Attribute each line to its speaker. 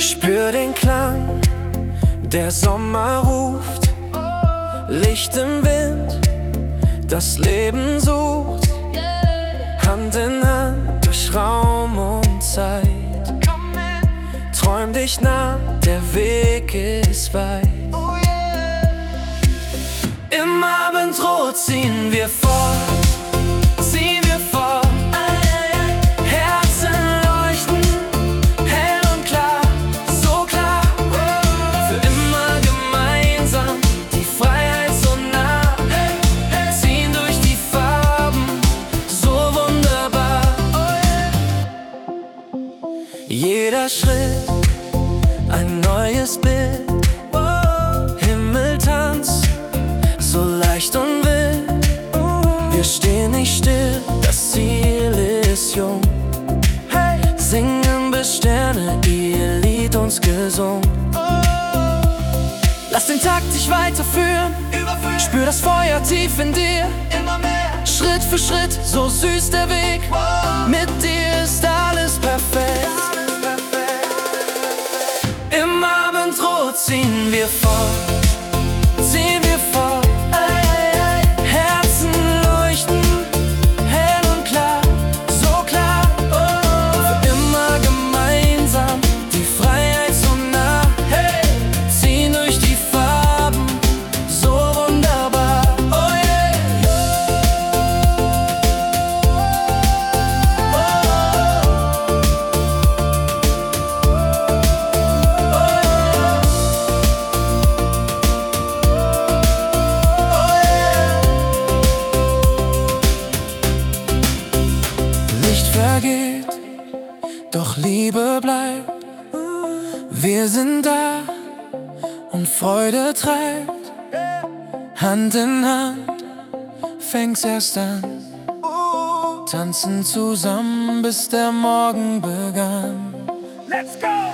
Speaker 1: Spür den Klang, der Sommer ruft, Licht im Wind, das Leben sucht, Hand in Hand durch Raum und Zeit. Träum dich nah, der Weg ist weit. Im Abendrot ziehen wir fort, ziehen wir fort. Herzen leuchten, hell und klar, so klar. Für immer gemeinsam, die Freiheit so nah. Ziehen durch die Farben, so wunderbar. Jeder Schritt, ein neues Bild. Himmeltanz, so leicht und wild. Wir stehen nicht still, das Ziel ist jung. Singen bis Sterne ihr Lied uns gesungen. Lass den Takt dich weiterführen, spür das Feuer tief in dir. Schritt für Schritt, so süß der Weg. Mit dir ist alles perfekt. Im Abendrot ziehen wir fort, ziehen wir fort. Herzen leuchten, hell und klar, so klar. Für immer gemeinsam, die Freiheit so nah. Ziehen durch die Farben, so wunderbar. Licht vergeht, doch Liebe bleibt. Wir sind da und Freude treibt. Hand in Hand, fängt's erst an. Tanzen zusammen, bis der Morgen begann.
Speaker 2: Let's go!